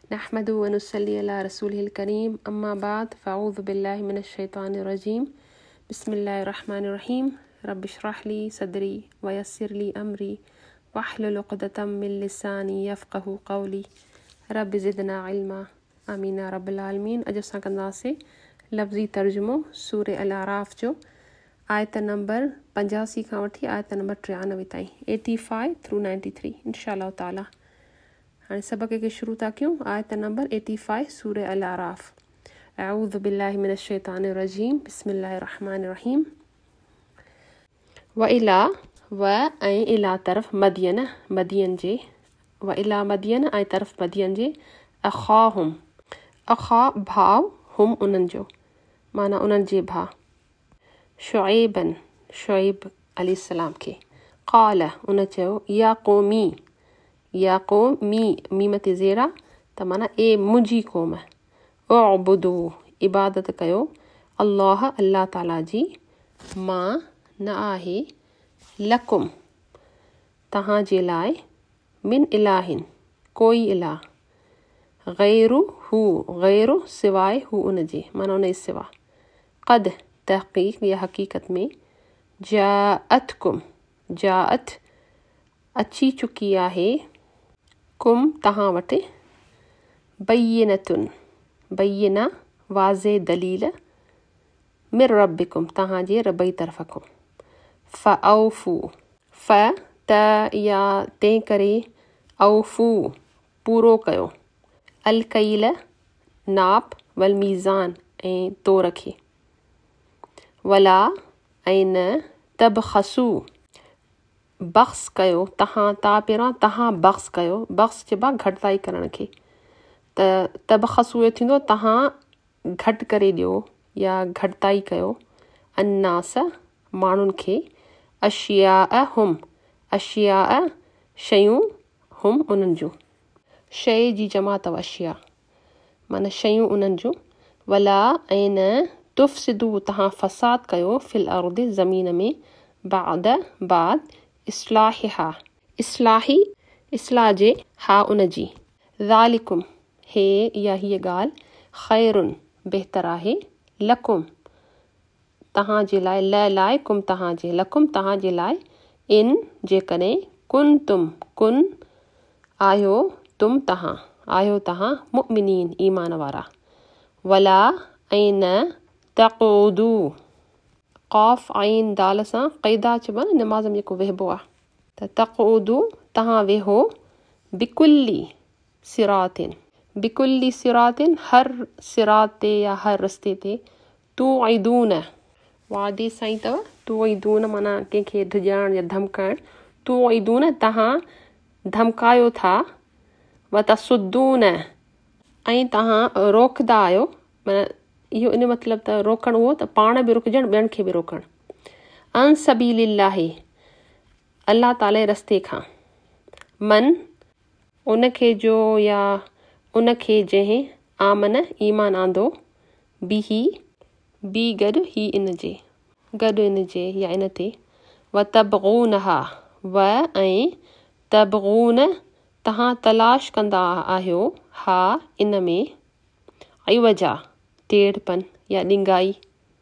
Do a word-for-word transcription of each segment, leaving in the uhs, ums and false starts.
नहमदु व नुसल्ली अला रसूलिल करीम अम्मा बाद फ़अऊज़ु बिल्लाहि मिनश शैतानिर रजीम बिस्मिल्लाहिर रहमानिर रहीम रब्बि इश्रह ली सदरी व यस्सिर ली अमरी वहलुल उक़दतम मिन लिसानी यफ़क़हू क़ौली रब्बि ज़िदना इल्मा आमीन या रब्बिल आलमीन। अॼु असां कंदासीं लफ़्ज़ी तर्जुमो सूरे अल आराफ़ जो आयत नंबर पंजासी खां वठी आयत नंबर टियानवे ताईं eighty five through ninety three इंशाअल्लाह ताला। हाणे सबक़ खे शुरू था कयूं। आयत नंबर एटी फाइव सूरे अल आराफ़। अऊज़ु बिल्लाहि मिनश शैतानिर रजीम बिस्मिल्लाहिर रहमानिर रहीम। व इला व ऐं इला तरफ़ मदियन मदियन जे व इला मदियन ऐं तरफ़ मदियन जे अख़ाहुम अख़ा भाव हुम उन्हनि जो माना उन्हनि जे भाउ शुएबन शुएब अलैहिस्सलाम खे क़ाल उन चयो या क़ौमी या क़ौमी मीम ते ज़ेरा त माना ए मुंहिंजी क़ौम उअबुदू इबादत कयो अल्लाह अल्लाह ताला जी मां न आहे लकुम तव्हां जे लाइ मिन इलाहिन कोई इलाह गैरु हू गैरु सिवाय हू उन जे माना उन सिवा क़द तहक़ीक़ या हक़ीक़त में जाअतकुम जाअत अची चुकी आहे कुम तव्हां वटि बय्यनतुन बय्यना वाज़े दलील मिर रब्बिकुम तव्हां जे रब जी तरफ़ खां फ़अऊफ़ू फ़ त या तंहिं करे औफ़ू पूरो कयो अल कईल नाप वल मीज़ान ऐं तोर खे वला ऐं न तबख़सू बख़्स कयो तव्हां ता पहिरां तव्हां बख़्स कयो बख़्स चइबो आहे घटिताई करण खे त तबख़सू इहो थींदो तव्हां घटि करे ॾियो या घटिताई कयो अन्नास माण्हुनि खे अशिया हुम अशिया शयूं हुम उन्हनि जूं शइ जी जमा अथव अशिया माना शयूं उन्हनि जूं वला ऐं न तुफ़सिदू तव्हां फ़साद कयो फिल अर्द ज़मीन में बाद बाद इस्लाहिहा इस्लाही इस्लाह जे हा उन जी ज़ालिकुम हे या हीअ ॻाल्हि ख़ैरुन बहितर आहे लकुम तव्हां जे लाइ ल लाइ कुम तव्हां जे लकुम तव्हां जे लाइ इन जेकॾहिं कुन तुम कुन आहियो तुम तव्हां आहियो तव्हां मुमिनीन ईमान वारा वला ऐं न तक़ूदू क़ाफ़ आइन दाल सां क़ैदा चइबो आहे न नमाज़ में जेको वेहबो आहे त तक़ूदू तव्हां वेहो बिकुल्ली सिरातिन बिकुल्ली सिरातिन हर सिरात ते या हर रस्ते ते तू ऐदून वादे साईं अथव तू ऐदून माना कंहिंखे धिॼाइण या धमकाइण तू ऐदून तव्हां धमकायो था व तसुद्दून ऐं तव्हां रोकंदा आहियो माना इहो इन मतिलबु त रोकणु उहो त पाण बि रुकजणु ॿियनि खे बि रोकणु अन सबीलिल्लाहि अल्लाह ताला जे रस्ते खां मन उनखे जो या उनखे जंहिं आमन ईमान आंदो बिही बी गॾु ही इन जे गॾु इन जे या इन ते व तबग़ूनहा व ऐं तबग़ून तव्हां तलाश कंदा आहियो हा इन में इवजा टेढ़पन या ॾिंगाई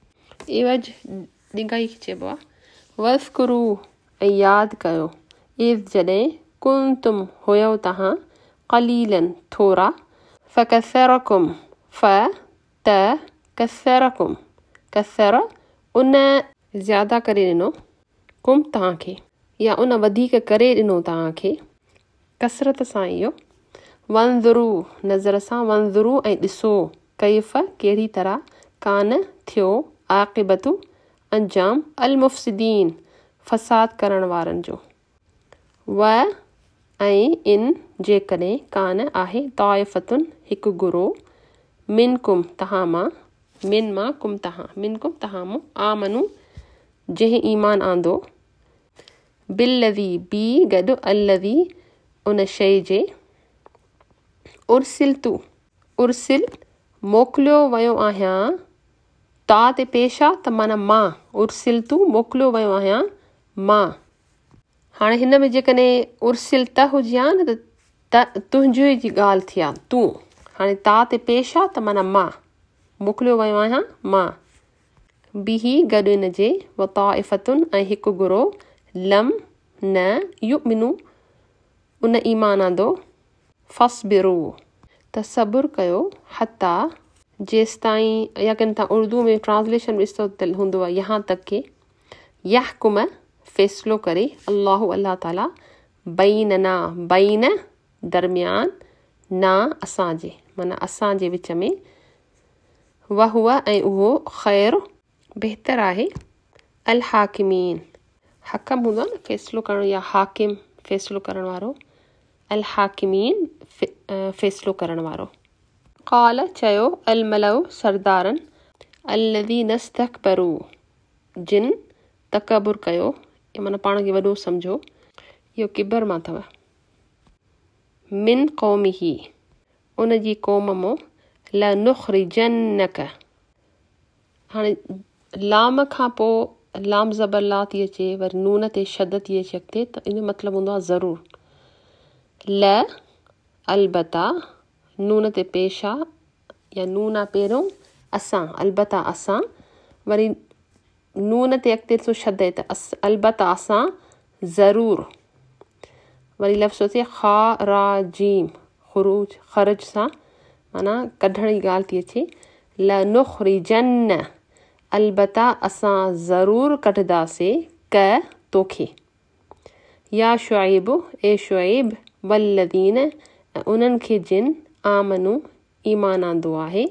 इवज ॾिंगाई चइबो आहे वज़कुरू ऐं यादि कयो इज़ जॾहिं कुन तुम हुयो तव्हां क़लीलन थोरा फ़कसरकुम फ़ त कसरकुम कसर उन ज़्यादा करे ॾिनो कुम तव्हांखे या उन वधीक करे ॾिनो तव्हांखे कसरत सां इहो वंज़ुरू नज़र सां वंज़ुरू ऐं ॾिसो कैफ़ कहिड़ी तरह कान थियो आक़िबतु अंजाम अल मुफ़्सिदीन फ़साद करण वारनि जो व ऐं इन जेकॾहिं कान आहे ताइफ़तुन हिकु गुरो मिन कुम तव्हां मां मिन मां कुम तव्हां मिन कुम तव्हां मां आमनू जंहिं ईमान आंदो बिल्लज़ी बी गॾु अल्लज़ी उन शइ जे उर्सिलतु उर्सिल मोकिलियो वियो आहियां ता ते पेश आहे त माना मां उर्सिल तू मोकिलियो वियो आहियां मां हाणे हिन में जेकॾहिं उर्सिल त हुजे हा न त तुंहिंजी जी ॻाल्हि थी आहे तूं हाणे ता ते पेश आहे त माना मां मोकिलियो वियो आहियां मां बिही गॾु इन जे व ताइफ़तुन ऐं हिकु गुरो लम न युमिनु उन ईमान आंदो फसबिरू त सबुर कयो हता जेसि ताईं या किन तव्हां उर्दू में ट्रांसलेशन ॾिसो त हूंदो आहे यहाँ तक के यहकुम फ़ैसिलो करे अल्लाह अल्लाह ताला बैनना बैन दरमियान ना असांजे माना असांजे विच में वहुआ ऐं उहो ख़ैर बहितर आहे अल हाकिमीन हकम हूंदो आहे न फ़ैसिलो करणु या हाकिम फ़ैसिलो करण वारो अल हाकिमीन फ़ैसिलो करण वारो क़ाल चयो अल मलउ सरदारन अल्लज़ी नस्तकबरू जिन तकबुर कयो या माना पाण खे वॾो सम्झो इहो किबर मां अथव मिन क़ौमिही उन जी क़ौम मां लनुख़रिजन्नक हाणे लाम खां पोइ लाम ज़बर ला थी अचे वरी नून ते शद थी अचे अॻिते त इन जो मतिलबु हूंदो आहे ज़रूरु ल अलबता नून ते पेश आहे या नून आहे पहिरियों असां अलबता असां वरी नून ते अॻिते सो शद त अस अलबता असां ज़रूरु वरी लफ़्ज़ थिए ख़ाराजीम ख़ुरूज ख़र्ज सां माना कढण जी ॻाल्हि थी अचे लनुख़रिजन्न अलबता असां ज़रूरु कढंदासीं क तोखे या शुआइब ए शुआइब वल्लदीन ऐं उन्हनि खे जिन आमनू ईमान आंदो आहे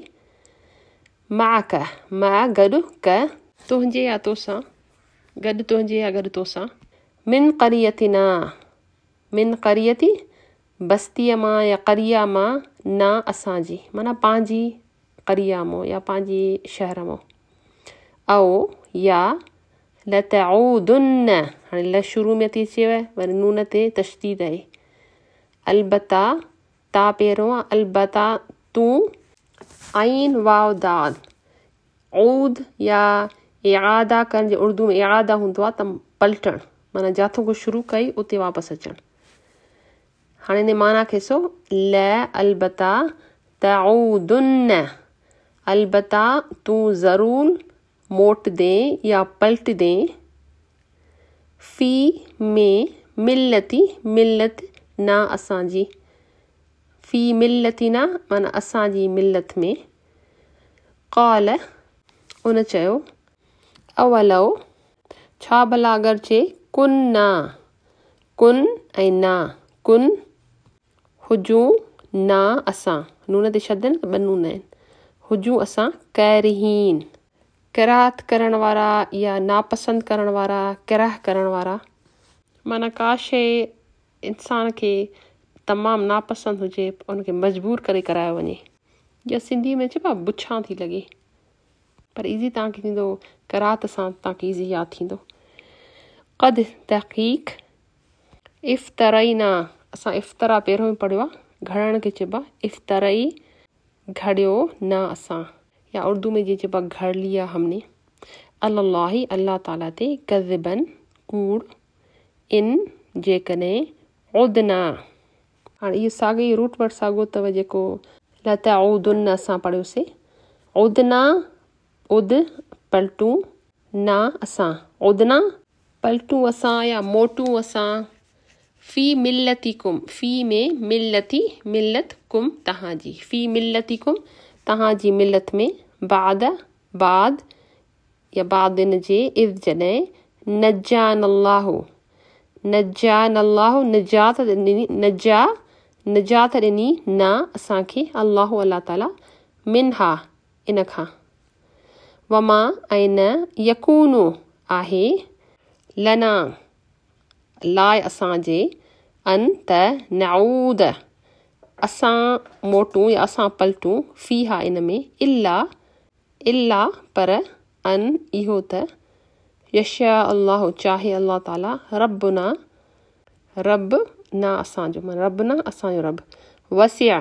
माक मा गॾु क तुंहिंजे या तोसां गॾु तुंहिंजे या गॾु तोसां मिन क़रियतिना मिन क़रियती बस्तीअ मां या क़रिया मां ना असांजी माना पंहिंजी क़रिया मां या पंहिंजी शहर मां औ या लतऊदुन्न हाणे ल शुरू में थी अचेव वरी नून ते तशदीद आहे अलबता ता पहिरियों आहे अलबता तूं आइन वाव दाद औद या इआदा करण जे उर्दू में इआदा हूंदो आहे त पलटण माना जिथां को शुरू कई उते वापसि अचणु हाणे इन माना खे सो ल अलबता तऊदुन्न अलबता तूं ज़रूरु मोट दे या पलट दे फ़ी में मिलती मिलत ना असांजी फ़ी मिलती ना माना असांजी मिलत में क़ाल उन चयो अवलो छा भला अगरि चए कुन ना कुन ऐं ना कुन हुजूं ना असां नून ते शद आहिनि ॿ नून आहिनि हुजूं असां कैरहीन किराहत करण वारा या नापसंद करण वारा किराह करण वारा माना का शइ इंसान खे तमामु नापसंद हुजे उनखे मजबूर करे करायो वञे या सिंधी में चइबो आहे बुछां थी लॻे पर इज़ी तव्हांखे थींदो किराहत सां तव्हांखे इज़ी यादि थींदो क़द तहक़ीक़ इफ़्तरईना असां इफ़्तरा पहिरियों ई पढ़ियो आहे घड़ण खे चइबो आहे इफ़्तरई घड़ियो न असां या उर्दू में जीअं चइबो आहे घड़ लिया हमने अल्लाही अल्लाह ताला ते कज़िबन कूड़ इन जेकॾहिं उदना हाणे इहो साॻे ई रूट वर्ड साॻियो अथव जेको लतऊदुन असां पढ़ियोसीं उदना उद पलटूं ना असां उदना पलटूं असां या मोटूं असां फ़ी मिलती कुम फ़ी में मिलती मिलत कुम तव्हांजी फ़ी मिलती कुम तव्हांजी मिलत में बाद बाद या बाद इन जे इज़ जॾहिं नजान अल्लाहु नजान अल्लाहु निजात ॾिनी नजा निजात ॾिनी ना असांखे अल्लाहु अल्लाह ताला मिनहा इन खां वमा ऐं न यकूनु आहे लना लाइ असांजे अन त नऊद असां मोटूं या असां पलटूं फ़ीहा इन में इला इला पर अन इहो त यशा अल्लाह चाहे अल्लाह ताला रबना रब ना असांजो माना रब ना असांजो रब वसिया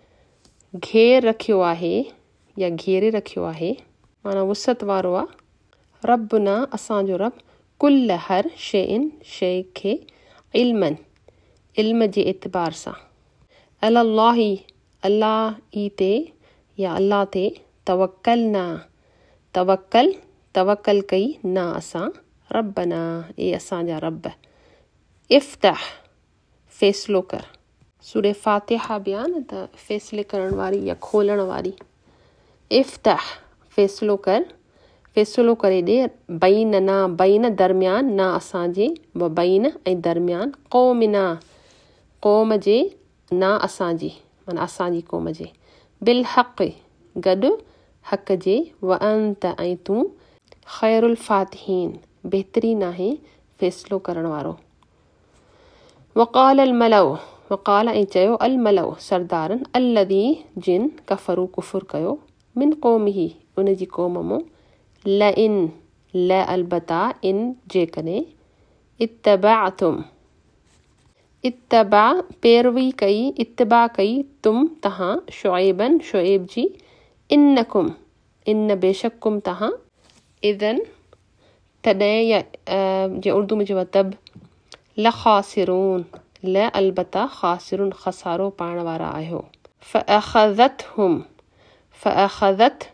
घेर रखियो आहे या घेरे रखियो आहे माना वुसत वारो आहे रब ना असांजो रब कुल हर शइ शइ खे इल्मन इल्म जे एतबार सां अलाही अल्लाह ई ते या अल्लाह ते तवक्कल ना तवक्कल तवक्कल कई ना असां रब्बना ए असांजा रब इफ्तह फ़ैसिलो कर सूरे फ़ातिहा बयान त फ़ैसिले करण वारी या खोलण वारी इफ्तह फ़ैसिलो कर फ़ैसिलो करे ॾे बैन ना बैन दरमियान ना असांजे व बैन ऐं दरमियान क़ौमिना क़ौम जे ना असांजी माना असांजी क़ौम जे बिल हक़ गॾु हक़ जे व अंत ऐं तूं ख़ैरुल फ़ातिहीन बहितरीन आहे फ़ैसिलो करण वारो वक़ाल अल मलउ वक़ाल ऐं चयो अल मलउ सरदारनि अल्लदी जिन कफ़रू कुफ़ुर कयो मिन क़ौमिही उन जी क़ौम मां ल इन ल अलबता इन जेकॾहिं इत्तबाअतुम इत्तबा पैरवी कई इत्तबा कई तुम तहां शुएबन शुएब जी इन्नकुम इन बेशकुम तहां इदन तॾहिं या जे उर्दू में चइबो तब ल ख़ासिरून ल अलबता ख़ासिरून ख़सारो पाइण वारा आहियो फ़अख़ज़तहुम फ़अख़ज़त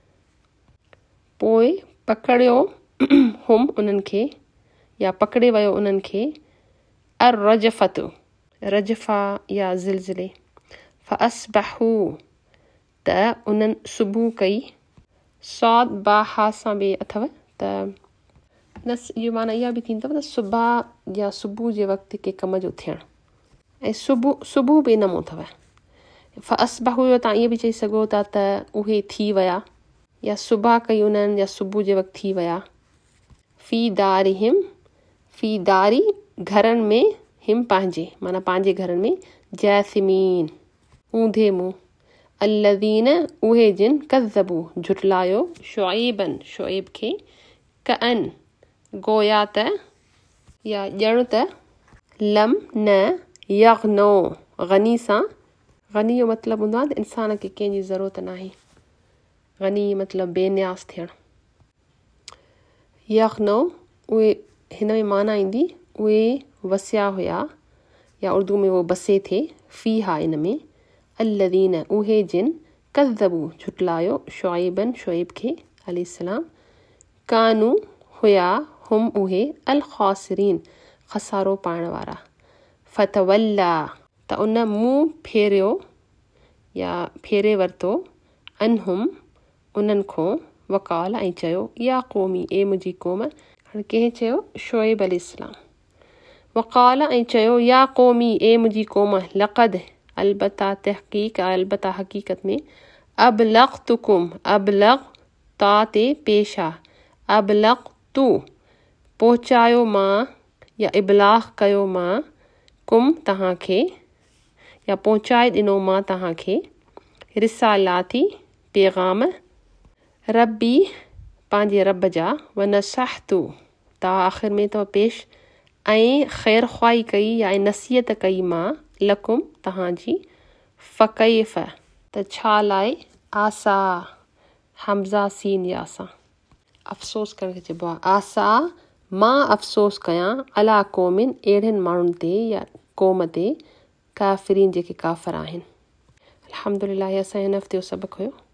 पोइ पकड़ियो हुम उन्हनि खे या पकड़े वियो उन्हनि खे अर रजफ़तु रजफ़ा या ज़िलज़िले फ़अस्बहू त उन्हनि सुबुह कई सौद बाहा सां बि अथव त नस इहो माना इहा बि थींदी अथव त सुबुह या सुबुह जे वक़्तु के कम जो थियणु ऐं सुबुह सुबुह बि नमो अथव फ़अस्बहू जो तव्हां ईअं बि चई सघो था त उहे थी विया या सुबह कई उन्हनि या सुबुह जे वक़्तु थी विया फ़ी दारी हिम फ़ी दारी घरनि में हिम पंहिंजे माना पंहिंजे घरनि में जैसिमीन ऊंधे मुंहुं अल्लदीन उहे जिन कज़बू झुटलायो शुएबन शुएब खे कअन गोया त या ॼण त लम न यग़नो गनी सां गनी जो मतिलबु हूंदो आहे त इंसान खे कंहिंजी ज़रूरत नाहे गनी मतिलबु बेनियास थियणु यग़नो उहे हिन में माना ईंदी उहे वसिया हुया या उर्दू में वो बसे थे फ़ी हा इन में अल्लदीन उहे जिन कज़बू झुटलायो शुएबन शुएब खे अलैहिस्सलाम कानू हुया हुम उहे अल ख़ासिरीन ख़सारो पाइण वारा फ़तवल्ला त उन मुंहुं फेरियो या फेरे वरितो अनहुम उन्हनि खां वकाल ऐं चयो या क़ौमी ए मुंहिंजी क़ौम हाणे कंहिं चयो शुएब अलैहिस्सलाम वकाल ऐं चयो या क़ौमी ए मुंहिंजी क़ौम लक़द अलबता तहक़ीक़ अलबता हक़ीक़त में अबलग़तुकुम अबलग़ ता ते पेश आहे अबलग़ तू पहुचायो मां या इबलाग़ कयो मां कुम तव्हांखे या पहुचाए ॾिनो मां तव्हांखे रिसालाती पैगाम रबी पंहिंजे रब जा व नसहतु ता आख़िर में तो पेश ऐं ख़ैर ख़्वाही कई या नसीहत कई मां लकुम तव्हांजी फ़कैफ़ त छा लाइ आसा हमज़ा सीन या असां अफ़सोस करण खे चइबो आहे आसा मां अफ़सोस कयां अला क़ौमिन अहिड़नि माण्हुनि ते या क़ौम ते काफ़िरीन जेके काफ़िर आहिनि अल्हम्दुलिल्लाह असांजे हिन हफ़्ते जो सबक़ु हुयो